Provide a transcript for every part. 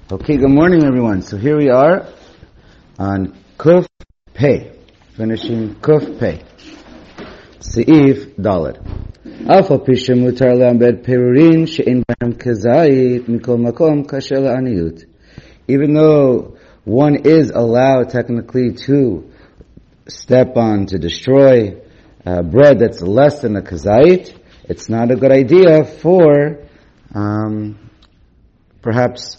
Okay, good morning everyone. So here we are on Kuf Pei, finishing Kuf Pei. Seif Dalet. Alpha Pisha Mutar Lambed Perurin She'in Bahem Kazait Mikol Makom Kasher Aniyut. Even though one is allowed technically to step on, to destroy bread that's less than a kazait, it's not a good idea for perhaps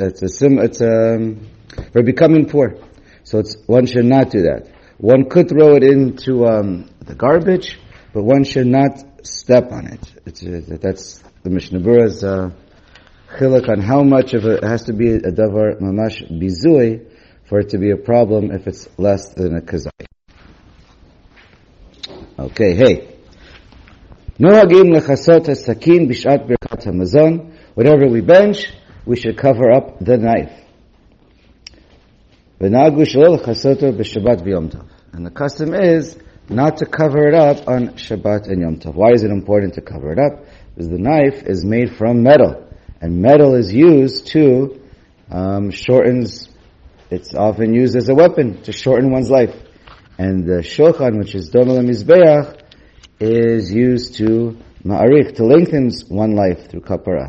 for becoming poor. So one should not do that. One could throw it into the garbage, but one should not step on it. That's the Mishnah Berurah's chiluk on how much of it has to be a davar mamash bizui for it to be a problem if it's less than a kazai. Okay, hey. Nohagim lechasot hasakin bishat birkat hamazon. Whatever we bench, we should cover up the knife. V'nagu shelo lechasoto b'Shabbat v'Yom Tov. And the custom is not to cover it up on Shabbat and Yom Tov. Why is it important to cover it up? Because the knife is made from metal. And metal is used to it's often used as a weapon to shorten one's life. And the shulchan, which is domel mizbeach, is used to ma'arich, to lengthen one life through kapara.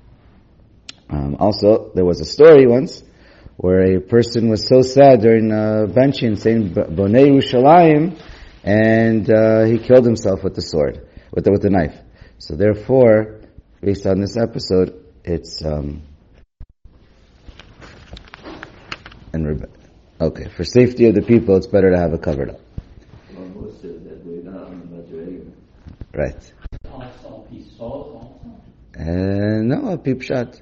Also, there was a story once where a person was so sad during benching, saying Bonei Yerushalayim, and he killed himself with the sword, with the knife. So therefore, based on this episode, it's for safety of the people, it's better to have it covered up. Right. No, I'll peep shot.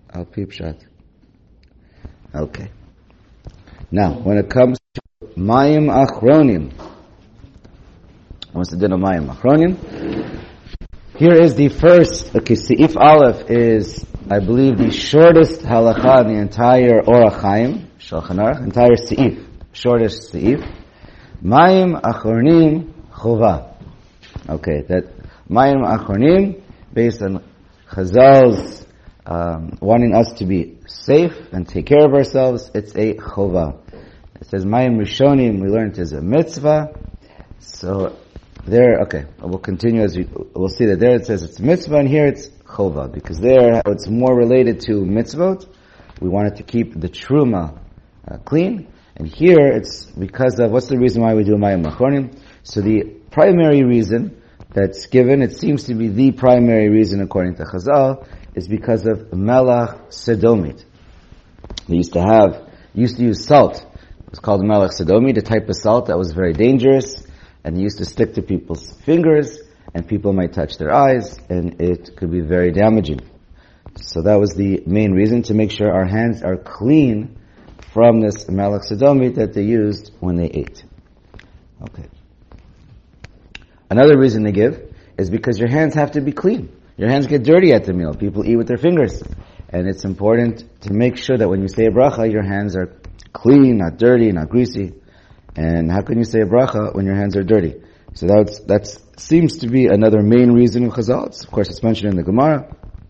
Okay. Now, when it comes to Mayim Achronim, what's the din of Mayim Achronim? Here is the first, Seif Aleph is, I believe, the shortest halakha in the entire Orach Chaim, Shulchan Aruch, entire Seif, shortest Seif. Mayim Achronim Chova. Okay, that Mayim Achronim, based on Chazal's wanting us to be safe and take care of ourselves, it's a chova. It says Mayim Rishonim, we learned is a mitzvah. So there, we'll continue we'll see that there it says it's mitzvah and here it's chova, because there it's more related to mitzvot. We wanted to keep the truma clean, and here it's because of, what's the reason why we do Mayim Achronim? So the primary reason that's given, it seems to be the primary reason according to Chazal, is because of Melach Sedomit. They used to use salt. It was called Melach Sedomit, a type of salt that was very dangerous, and it used to stick to people's fingers, and people might touch their eyes, and it could be very damaging. So that was the main reason, to make sure our hands are clean from this Melach Sedomit that they used when they ate. Okay. Another reason they give is because your hands have to be clean. Your hands get dirty at the meal. People eat with their fingers. And it's important to make sure that when you say a bracha, your hands are clean, not dirty, not greasy. And how can you say a bracha when your hands are dirty? So that seems to be another main reason of Chazal. Of course, it's mentioned in the Gemara.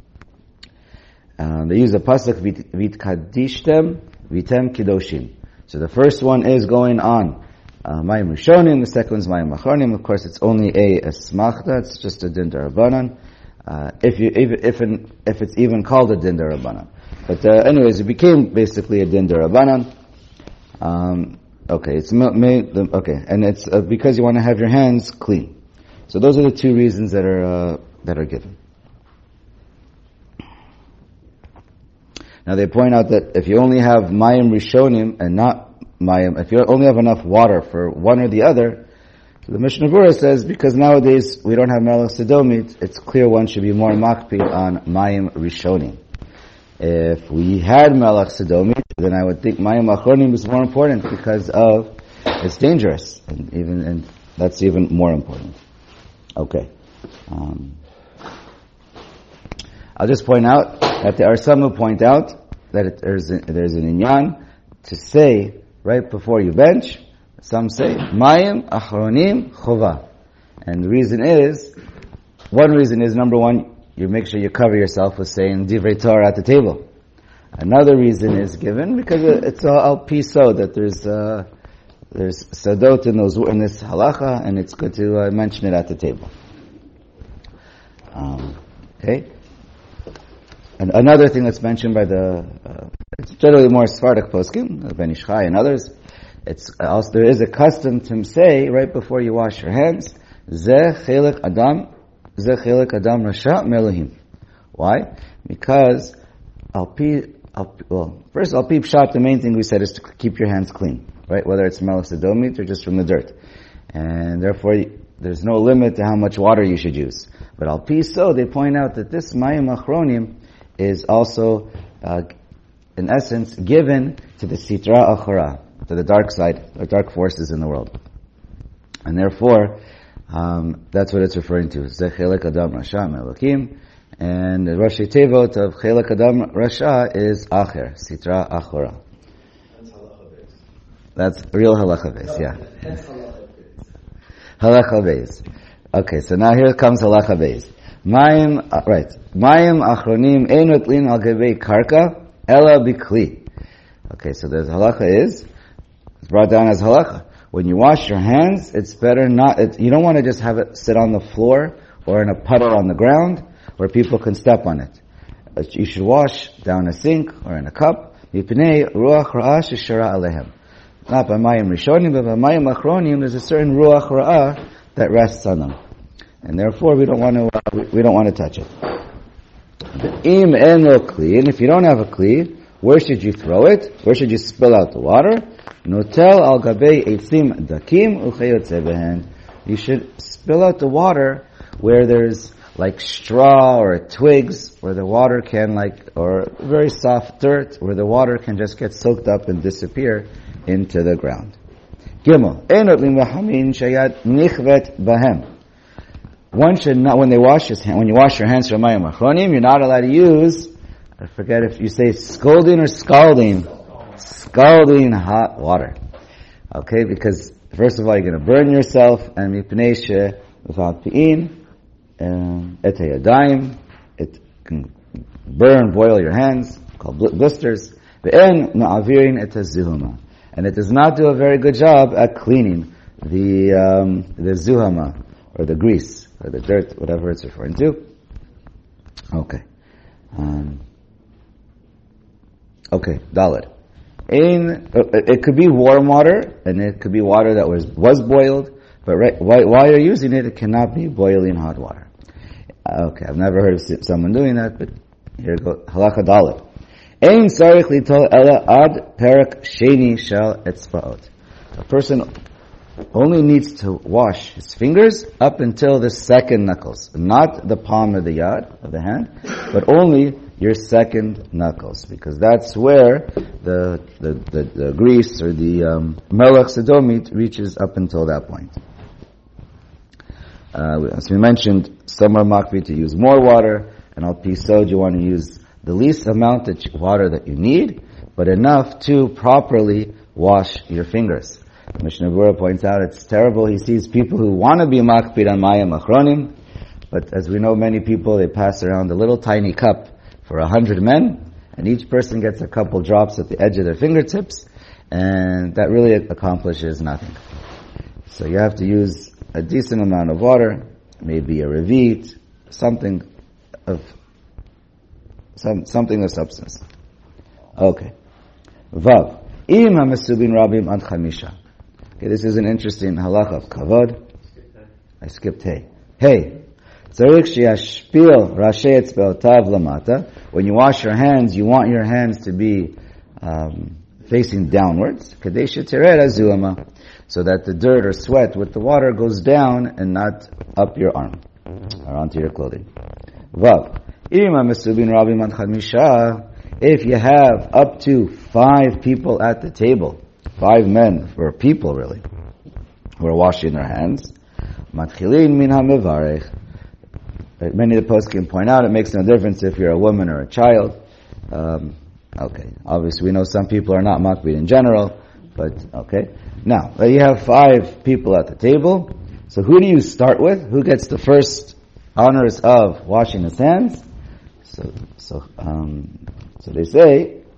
They use the pasuk, Vit kadishtem, vitem kidoshim. So the first one is going on Mayim Rishonim, the second one is Mayim Achronim. Of course, it's only a smachta, it's just a din darabanan. If it's even called a din darabanan. But anyways, it became basically a din darabanan. And it's because you want to have your hands clean. So those are the two reasons that are given. Now they point out that if you only have Mayim Rishonim and not Mayim, if you only have enough water for one or the other, so the Mishnah Berurah says, because nowadays we don't have Melach Sedomit, it's clear one should be more makpid on Mayim Rishonim. If we had Melach Sedomit, then I would think Mayim Achronim is more important because of it's dangerous, and that's even more important. Okay. I'll just point out that there are some who point out that there's an inyan to say right before you bench. Some say Mayim Achronim Chova, and the reason is, one reason is, number one, you make sure you cover yourself with saying Divrei Torah at the table. Another reason is given because it's al piso that there's sadot in this halacha, and it's good to mention it at the table. Okay. And another thing that's mentioned by it's generally more Sephardic poskim, Ben Ish Chai and others. It's also, there is a custom to say right before you wash your hands, Zeh chelek adam rasha me'Elohim. Why? Because first al pi pshat, the main thing we said is to keep your hands clean, right? Whether it's melech sedomit or just from the dirt, and therefore there's no limit to how much water you should use. But al pi so, they point out that this mayim achronim is also, in essence, given to the sitra achara, to the dark side, the dark forces in the world. And therefore, that's what it's referring to. Zeh chelek adam rasha me'Elokim. And the Rashi Tevot of chelek adam rasha is acher, sitra achara. That's halacha base. That's real halacha base, yeah. Halacha base. Okay, so now here comes halacha base. Mayim achronim ein notlin al gevei karka ela bikli. Okay, so the halacha is, it's brought down as halacha. When you wash your hands, it's better you don't want to just have it sit on the floor or in a puddle on the ground where people can step on it. You should wash down a sink or in a cup. Mipnei ruach ra'ah sheshara alehem. Not by mayim rishonim, but by mayim achronim, there's a certain ruach ra'ah that rests on them. And therefore, we don't want to touch it. Im eno kli, and if you don't have a kli, where should you throw it? Where should you spill out the water? Notel al gabei eitzim dakim uchayotze behen. You should spill out the water where there's like straw or twigs, where the water can or very soft dirt, where the water can just get soaked up and disappear into the ground. Gimel, enot limahamin shayat nichvet bahem. One should not, when you wash your hands from mayim achronim, you're not allowed to use, I forget if you say scalding or scalding hot water. Okay, because first of all, you're going to burn yourself, and mipnei she without pi'in, et hayadayim, it can boil your hands, called blisters, ve'en na'avirin et zuhama. And it does not do a very good job at cleaning the zuhama, or the grease, or the dirt, whatever it's referring to. Okay. Dalet. It could be warm water, and it could be water that was boiled, but while you're using it, it cannot be boiling hot water. Okay, I've never heard of someone doing that, but here it goes. Halacha Dalet. Ein sarich litol ela ad perak sheni shel etzbaot. A person only needs to wash his fingers up until the second knuckles, not the palm of the yad, of the hand, but only your second knuckles, because that's where the grease or the melech sedomit reaches up until that point. As we mentioned, some are makpi to use more water, and al pisod you want to use the least amount of water that you need, but enough to properly wash your fingers. Mishnah Berurah points out it's terrible. He sees people who want to be makpid on mayim achronim, but as we know, many people, they pass around a little tiny cup for 100 men, and each person gets a couple drops at the edge of their fingertips, and that really accomplishes nothing. So you have to use a decent amount of water, maybe a revit, something of substance. Okay. Vav. Im ha-mesubin rabim ad chamisha. Okay, this is an interesting halacha of kavod. I skipped hey. Hey. Tzarich sheyashpil rashei etzbeotav lamata. When you wash your hands, you want your hands to be facing downwards. Kadei shetered azuama. So that the dirt or sweat with the water goes down and not up your arm or onto your clothing. Vav. Im ha-mesubin rabim ad chamisha. If you have up to 5 people at the table, 5 men, or people really, who are washing their hands, matchilin min ha-mevarech. Many of the poskim point out it makes no difference if you're a woman or a child. Okay, obviously we know some people are not makbid in general, but okay. Now, you have 5 people at the table, so who do you start with? Who gets the first honors of washing his hands? So they say,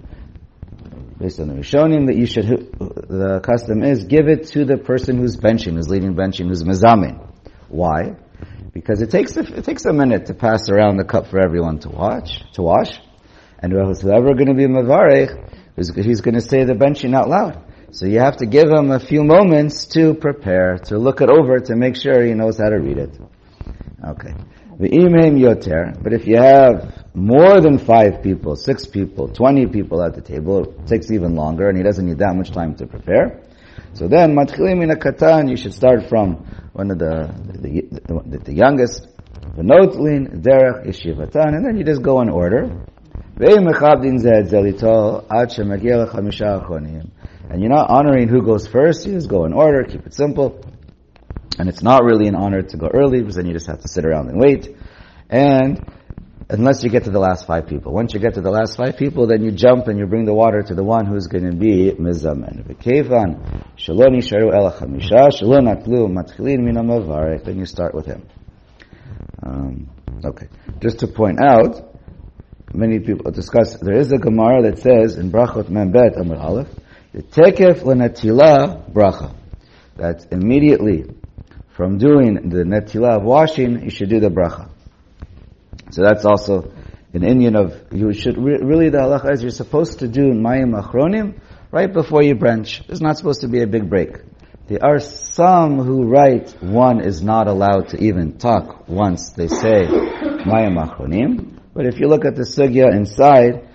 based on the Rishonim, that you should, the custom is, give it to the person who's benching, who's leading benching, who's mezamin. Why? Because it takes a minute to pass around the cup for everyone to wash. And whoever's going to be Mavarech, he's going to say the benching out loud. So you have to give him a few moments to prepare, to look it over, to make sure he knows how to read it. Okay. V'imhem yoter, but if you have more than 5 people, 6 people, 20 people at the table, it takes even longer, and he doesn't need that much time to prepare. So then, matchilim min hakatan, you should start from one of the youngest, v'notlin derech yeshivatan, and then you just go in order. Ve'im mechabdin zeh zelito ad shemagiel l'chamisha achonim. And you're not honoring who goes first, you just go in order, keep it simple. And it's not really an honor to go early, because then you just have to sit around and wait. And unless you get to the last 5 people. Once you get to the last 5 people, then you jump and you bring the water to the one who's going to be mizamen. V'kevan shelo nisharu ela chamisha shelo natlu matchilin min hamavarech. Then you start with him. Okay. Just to point out, many people discuss, there is a Gemara that says in Brachot Membet Amar Aleph, the tekef lenatila bracha, that immediately from doing the netila of washing, you should do the bracha. So that's also an Indian of, you should, really the halacha is you're supposed to do mayim achronim right before you branch. There's not supposed to be a big break. There are some who write one is not allowed to even talk once they say mayim achronim. But if you look at the sugya inside,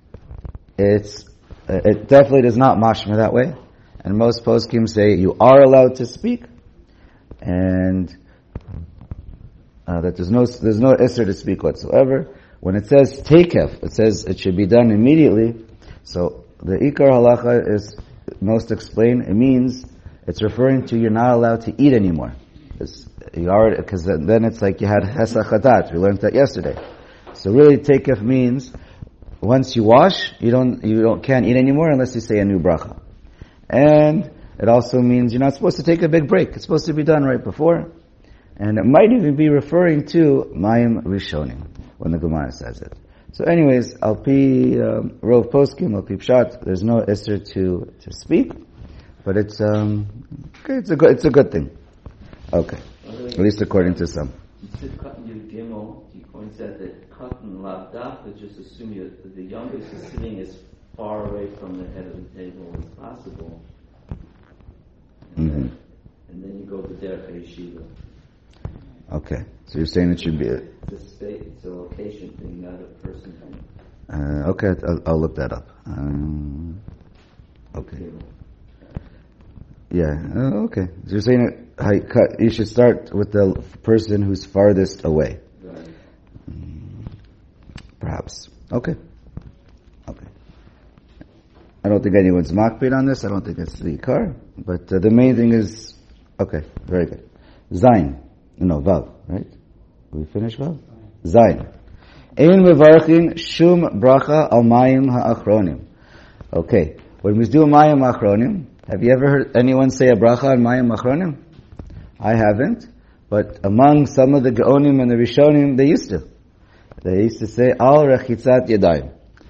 it definitely does not mashma that way. And most poskim say you are allowed to speak, and that there's no isser to speak whatsoever. When it says takef, it says it should be done immediately. So the ikar halacha is most explained. It means it's referring to you're not allowed to eat anymore. Because then it's like you had hesach hadat. We learned that yesterday. So really, takef means once you wash, you can't eat anymore unless you say a new bracha. And it also means you're not supposed to take a big break. It's supposed to be done right before. And it might even be referring to mayim rishonim when the Gemara says it. So anyways, al pi rov poskim, al pi pshat, there's no isser to speak, but it's a good thing. Okay, at least according to some. You said cotton your gimel. You points out that cotton lavdaf, just assume the youngest is sitting as far away from the head of the table as possible. And then you go to derech yeshiva. Okay, so you're saying it should be It's a location thing, not a person thing. Okay, I'll look that up. Okay. Yeah, okay. So you're saying you should start with the person who's farthest away. Right. Perhaps. Okay. I don't think anyone's makbid on this. I don't think it's the ikar. But the main thing is, okay, very good. Zayin. No, Vav, right? We finished Vav? Zayin. Ein mevarchin shum bracha al mayim ha'achronim. Okay. When we do mayim ha'achronim, have you ever heard anyone say a bracha on mayim ha'achronim? I haven't. But among some of the Geonim and the Rishonim, they used to. They used to say, al rechitzat yadayim.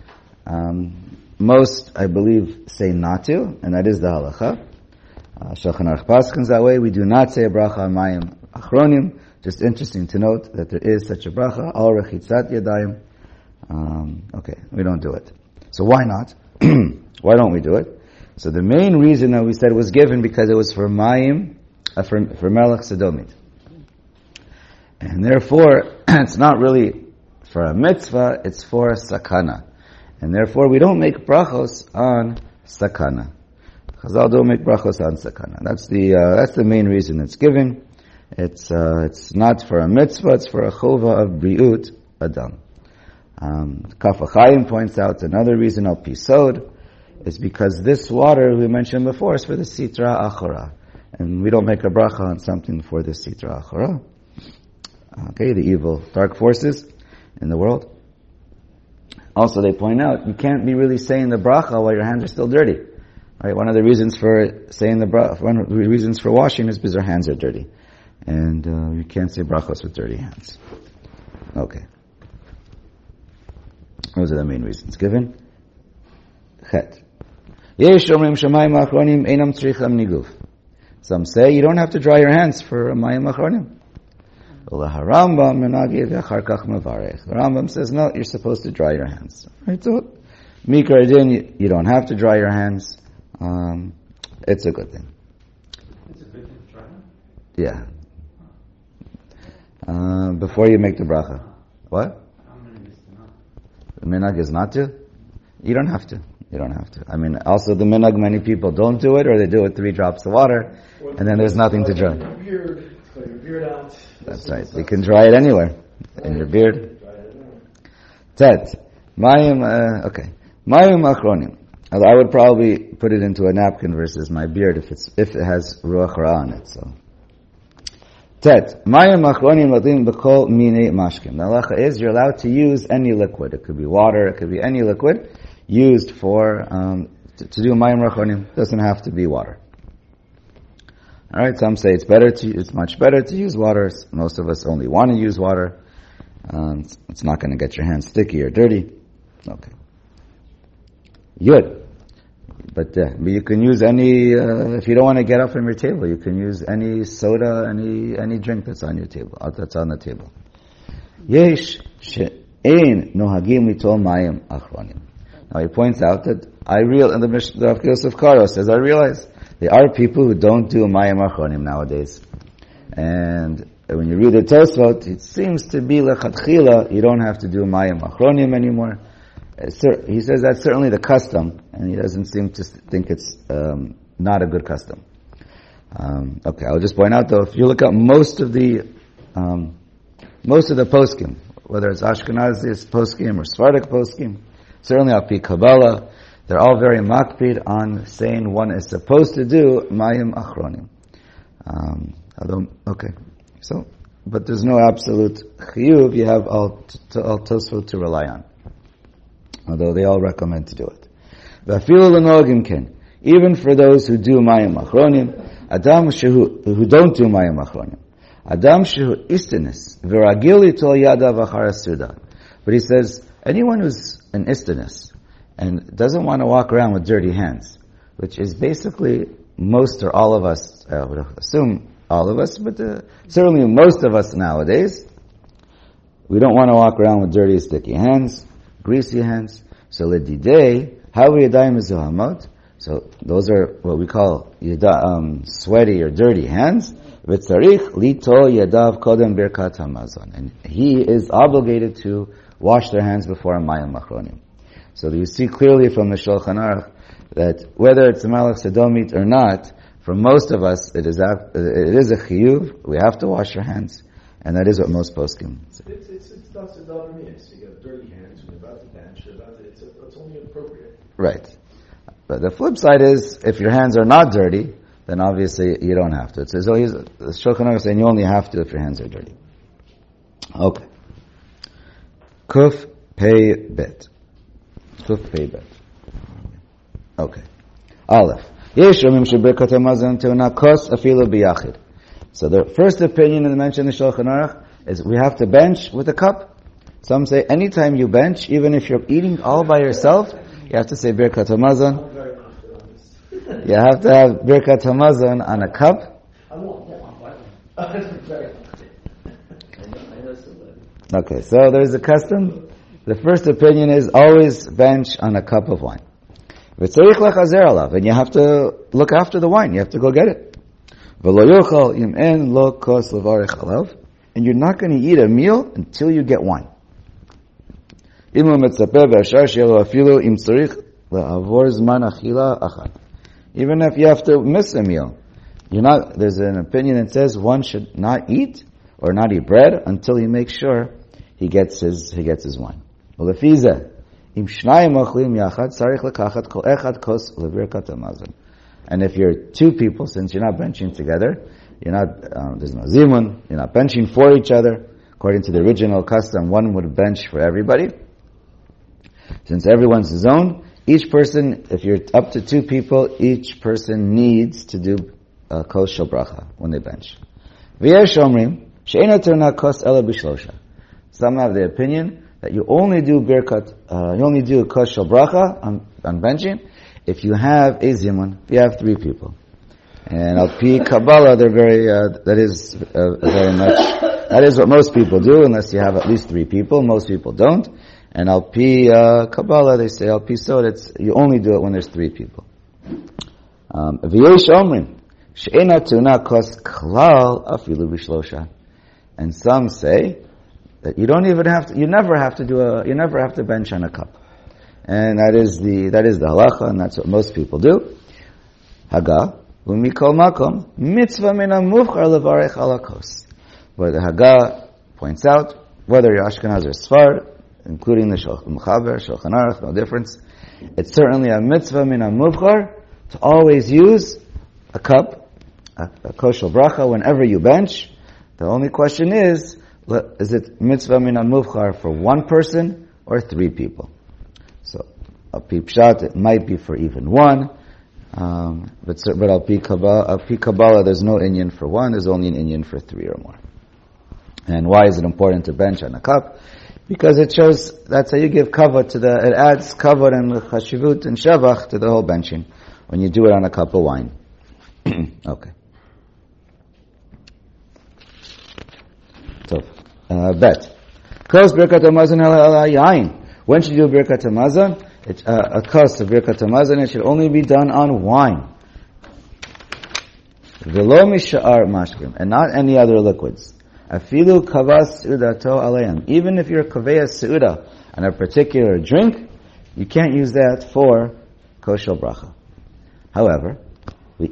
Most, I believe, say not to, and that is the halacha. Shulchan Aruch paskins that way. We do not say a bracha on mayim achronim. Just interesting to note that there is such a bracha, al rechitzat yadayim. Okay, we don't do it. So why not? Why don't we do it? So the main reason that we said it was given because it was for mayim, for melech sodomit. And therefore, it's not really for a mitzvah, it's for a sakana. And therefore, we don't make brachos on sakana. Chazal don't make brachos on sakana. That's the main reason it's given. It's not for a mitzvah, it's for a chova of briut adam. Kaf HaChaim points out another reason al pisod is because this water we mentioned before is for the sitra achora. And we don't make a bracha on something for the sitra achora. Okay, the evil dark forces in the world. Also, they point out, you can't be really saying the bracha while your hands are still dirty. Right? One of the reasons for saying the bracha, one of the reasons for washing is because our hands are dirty. And you can't say brachos with dirty hands. Okay. Those are the main reasons given. Chet. Yesh omrim shamayim achronim einam tzricham niguf. Some say you don't have to dry your hands for mayim achronim. The Rambam says no, you're supposed to dry your hands. Right? So, mikra din, you don't have to dry your hands. It's a good thing. It's a good thing to try. Yeah. Before you make the bracha. What? The minhag is not to? You don't have to. You don't have to. I mean, also the minhag, many people don't do it, or they do it 3 drops of water, and then there's nothing to dry. Your beard out. That's right. You can dry it anywhere. In your beard. Tet. Mayim, okay. Mayim achronim. I would probably put it into a napkin versus my beard if it has ruach ra on it, so. Tet. Mayim achronim latim b'kol minei mashkim. The halacha is you're allowed to use any liquid. It could be water, it could be any liquid used for, to do mayim achronim. It doesn't have to be water. Alright, some say it's much better to use water. Most of us only want to use water. It's not going to get your hands sticky or dirty. Okay. Good. But you can use any, if you don't want to get up from your table, you can use any soda, any drink that's on your table, that's on the table. Yesh she'ein nohagim litol mayim achronim. Now he points out that and the Rav Yosef Karo says, I realize there are people who don't do mayim achronim nowadays. And when you read the Tosfot, it seems to be lechatchila, you don't have to do mayim achronim anymore. He says that's certainly the custom, and he doesn't seem to think it's not a good custom. Okay, I'll just point out though, if you look at most of the poskim, whether it's Ashkenazi poskim or Sephardic poskim, certainly Api Kabbalah, they're all very makpid on saying one is supposed to do mayim achronim. But there's no absolute chiyuv. You have all Tosfot to rely on, although they all recommend to do it. Even for those who do mayim achronim, who don't do mayim achronim, adam shehu istinis v'ragil litol yadav achar suda. But he says anyone who's an istinis and doesn't want to walk around with dirty hands, which is basically most or all of us, I would assume all of us, but certainly most of us nowadays, we don't want to walk around with dirty, sticky hands, greasy hands. So ledidei, havi yadayim mezuhamot. So those are what we call sweaty or dirty hands. V'tzarich litol yadav kodem birkat hamazon. And he is obligated to wash their hands before mayim achronim. So you see clearly from the Shulchan Aruch that whether it's a Malach Sodomit or not, for most of us, it is a chiyuv. We have to wash our hands, and that is what most poskim say. It's not a dominance. You got dirty hands when you're about to bench. It's only appropriate. Right. But the flip side is, if your hands are not dirty, then obviously you don't have to. It says, the Shulchan Aruch is saying you only have to if your hands are dirty. Okay. Kuf pei bet. Kuf pei bet. Okay. Aleph. So the first opinion in the mention of the Shulchan Aruch is we have to bench with a cup. Some say anytime you bench, even if you're eating all by yourself, you have to say Birkat Hamazon. You have to have Birkat Hamazon on a cup. Okay, so there's a custom. The first opinion is always bench on a cup of wine. And you have to look after the wine. You have to go get it. And you're not going to eat a meal until you get wine. Even if you have to miss a meal, there's an opinion that says one should not eat or not eat bread until he makes sure he gets his wine. And if you're 2 people, since you're not benching together, there's no zimun, you're not benching for each other. According to the original custom, one would bench for everybody. Since everyone's his own, each person, if you're up to 2 people, each person needs to do kos shel bracha when they bench. Some have the opinion that you only do kos shel bracha on benching if you have a zimun, if you have 3 people, and al pi Kabbalah, they're very, that is very much, that is what most people do, unless you have at least 3 people. Most people don't. And al pi Kabbalah, they say al pi Sod, you only do it when there's 3 people. V'yesh omrim, she'ena tuna kos klal afilu b'shlosha. And some say that you never have to bench on a cup. And that is the halacha, and that's what most people do. Haga, umikol makom, mitzvah min ha-muvchar levarech ala kos. But the Haga points out, whether you're Ashkenaz or Sfard, including the Shulchan Aruch, no difference. It's certainly a mitzvah min ha-muvchar to always use a cup, a kosher bracha, whenever you bench. The only question is it mitzvah min ha-muvchar for 1 person or 3 people? So, al pi pshat, it might be for even 1, but al pi Kabbalah, there's no inyan for 1, there's only an inyan for 3 or more. And why is it important to bench on a cup? Because it shows, that's how you give kavod it adds kavod and chashivut and shavach to the whole benching, when you do it on a cup of wine. Okay. So, bet. Kos birkat hamazon ala yain. When should you do birkat hamazon? A kos of birkat hamazon, it should only be done on wine. V'lo misha'ar mashkim, and not any other liquids. Afilu kavas seudato aleim. Even if you're kaveya seuda on a particular drink, you can't use that for kosher bracha. However, what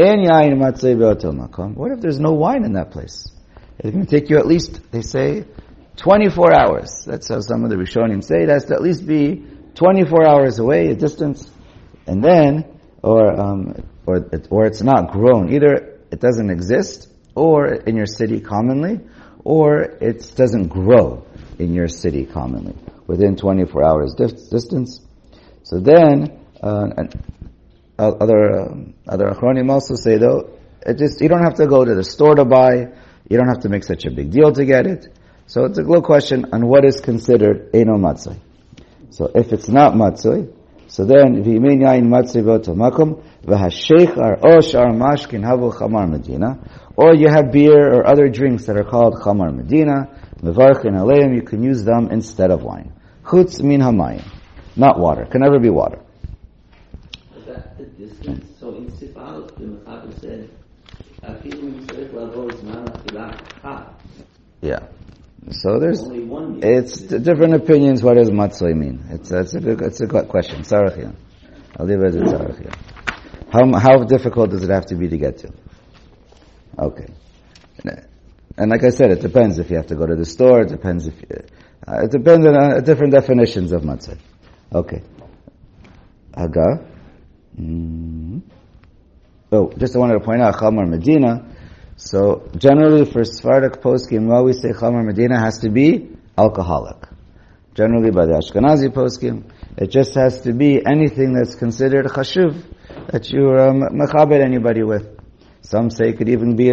if there's no wine in that place? It's going to take you at least, they say, 24 hours. That's how some of the Rishonim say. It has to at least be 24 hours away, a distance, and then, or it's not grown. Either it doesn't exist, or in your city commonly, or it doesn't grow in your city commonly, within 24 hours distance. So then, other Achronim also say, though, you don't have to go to the store to buy, you don't have to make such a big deal to get it. So it's a little question on what is considered Eino Matzoi. So if it's not Matzoi, so then, V'yimin yain Matzoi v'oto makom, v'hasheichar o shar mashkin havu chamar medina, or you have beer or other drinks that are called chamar medina, mevarchin aleim, you can use them instead of wine. Chutz min hamayim, not water, can never be water. Is that the distance? So in Sifal, the Mechaber said, yeah. So there's, only one it's different opinions. What does matzoi mean? It's a good question. Sarachia. I'll leave it as Sarachia. How difficult does it have to be to get to? Okay. And like I said, it depends if you have to go to the store. It depends it depends on different definitions of matzoi. Okay. Haga. Oh, just I wanted to point out Chamar Medina. So generally for Sephardic poskim, we always say Chamar Medina has to be alcoholic. Generally by the Ashkenazi poskim, it just has to be anything that's considered chashuv, that you mechabed anybody with. Some say it could even be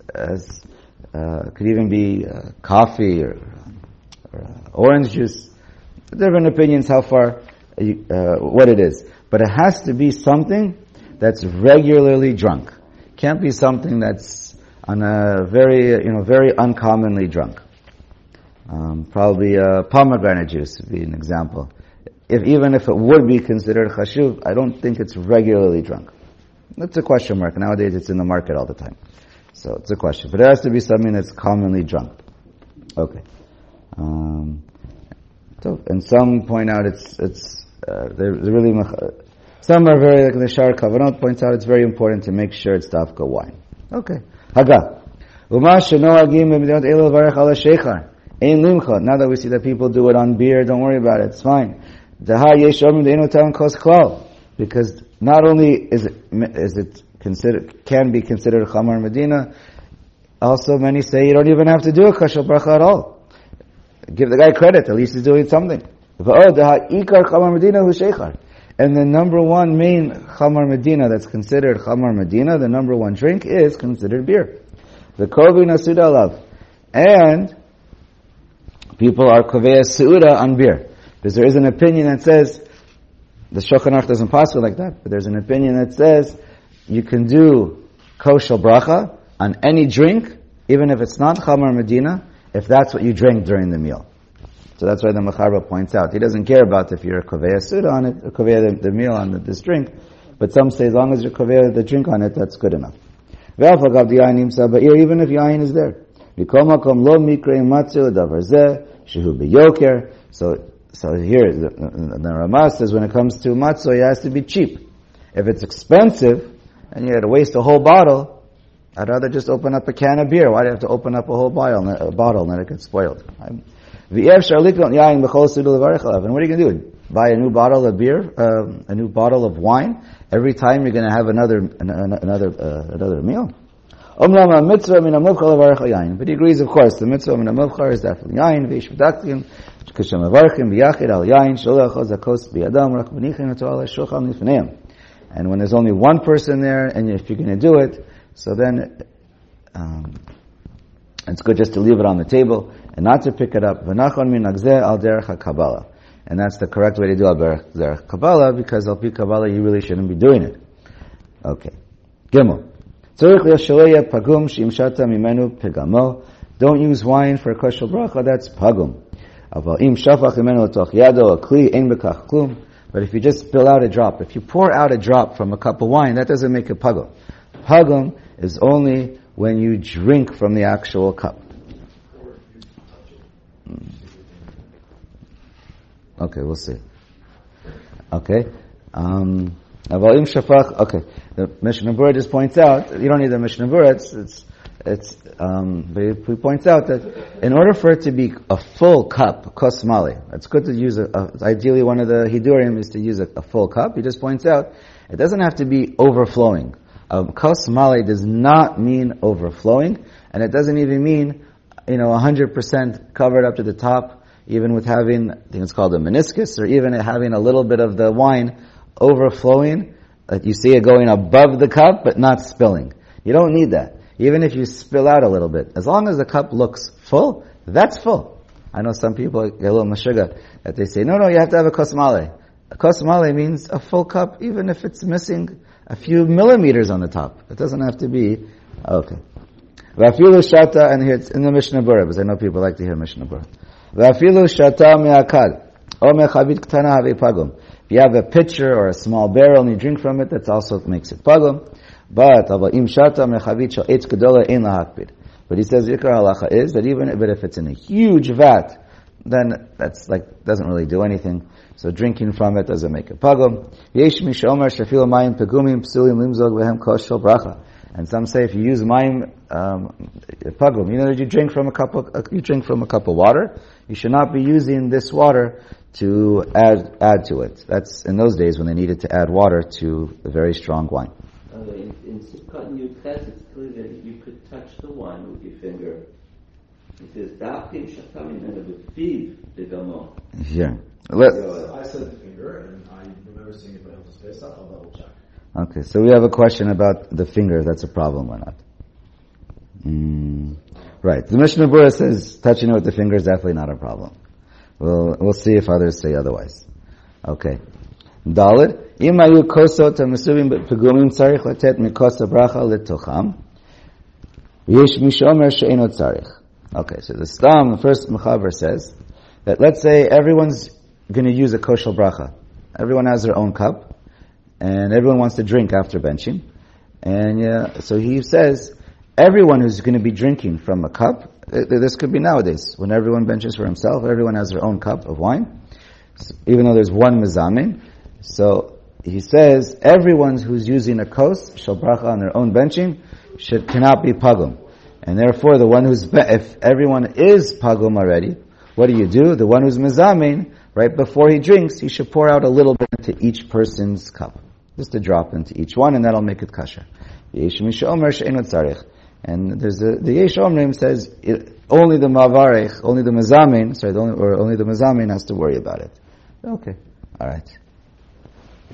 coffee or orange juice. Different opinions how far what it is, but it has to be something that's regularly drunk. Can't be something that's on a very uncommonly drunk. Probably pomegranate juice would be an example. Even if it would be considered chashuv, I don't think it's regularly drunk. That's a question mark. Nowadays it's in the market all the time. So it's a question. But it has to be something that's commonly drunk. Okay. So, and some point out they're really, some are very, like the Shar Kavanot points out, it's very important to make sure it's dafka wine. Okay. Haga. Now that we see that people do it on beer, don't worry about it, it's fine. Because not only is it considered, can be considered Chamar Medina, also many say you don't even have to do a kashal bracha at all. Give the guy credit, at least he's doing something. And the number one main Chamar Medina that's considered Chamar Medina, the number one drink is considered beer. The Kovi Nasuda Alav. And people are Koveya Seuda on beer. Because there is an opinion that says The Shulchan Aruch doesn't pass it like that, but there's an opinion that says you can do kosher bracha on any drink, even if it's not Chamar Medina, if that's what you drink during the meal. So that's why the Mechaber points out. He sudoesn't care about if you're Koveya Suda on it, or Koveya the meal on this drink, but some say as long as you're Koveya the drink on it, that's good enough. Even if Yain is there. So here, the Ramah says when it comes to matzah, it has to be cheap. If it's expensive, and you had to waste a whole bottle, I'd rather just open up a can of beer. Why do you have to open up a whole bottle and then it gets spoiled? And what are you going to do? Buy a new bottle of beer, a new bottle of wine every time you're going to have another meal? But he agrees, of course, the mitzvah min ha-muvchar is definitely yain. And when there's only one person there, and if you're going to do it, so then it's good just to leave it on the table and not to pick it up. And that's the correct way to do al derech Kabbalah, because al pi Kabbalah you really shouldn't be doing it. Okay. Gimel. Don't use wine for kosher bracha, that's pagum. But if you just spill out a drop, if you pour out a drop from a cup of wine, that doesn't make it pagum. Pagum is only when you drink from the actual cup. Okay, we'll see. Okay. Okay. The Mishnah Berurah just points out, you don't need the Mishnah Berurah, but he points out that in order for it to be a full cup, kos mali, it's good to use ideally one of the hidurim is to use a full cup. He just points out, it doesn't have to be overflowing. Kos mali does not mean overflowing, and it doesn't even mean, 100% covered up to the top, even with having, I think it's called a meniscus, or even having a little bit of the wine overflowing, that you see it going above the cup, but not spilling. You don't need that. Even if you spill out a little bit, as long as the cup looks full, that's full. I know some people get a little mashuga that they say, no, you have to have a kos mali. A kos mali means a full cup, even if it's missing a few millimeters on the top. It doesn't have to be, okay. V'afilu shata, and here it's in the Mishnah Berurah, because I know people like to hear Mishnah Berurah. V'afilu shata me'akad, o me'chavit ktana have pagum. If you have a pitcher or a small barrel and you drink from it, that also makes it pagum. But he says Yikar halacha is that but if it's in a huge vat, then that's doesn't really do anything. So drinking from it doesn't make a pagum. And some say if you use mayim pagum, you drink from a cup of water, you should not be using this water to add to it. That's in those days when they needed to add water to a very strong wine. In Sukkot and Yud-Tes, it's clear that you could touch the wine with your finger. It says, "Da'afim shatamim and b'fiv v'gamo." Yeah. I said the finger, and I remember seeing it by Hilchos Pesach. I'll double check. Okay, so we have a question about the finger. If that's a problem or not? Right. The Mishnah Berurah says touching it with the finger is definitely not a problem. We'll see if others say otherwise. Okay. Dalet. Im hayu kosot hamesubim b'pegumim tzarich latet mikos habracha letocham. V'yesh mishomer she'eno tzarich. Okay, so the first Mechaber says that let's say everyone's going to use a kosher bracha. Everyone has their own cup, and everyone wants to drink after benching. And so he says everyone who's going to be drinking from a cup, this could be nowadays, when everyone benches for himself, everyone has their own cup of wine, so even though there's one mezamin. So he says everyone who's using a kos, shel bracha on their own benching, cannot be pagum. And therefore the one if everyone is pagum already, what do? The one who's mezamin, right before he drinks, he should pour out a little bit into each person's cup. Just a drop into each one, and that'll make it kasher. And there's the Yesh Omrim says only the mavarech, only the mezamin has to worry about it. Okay, all right.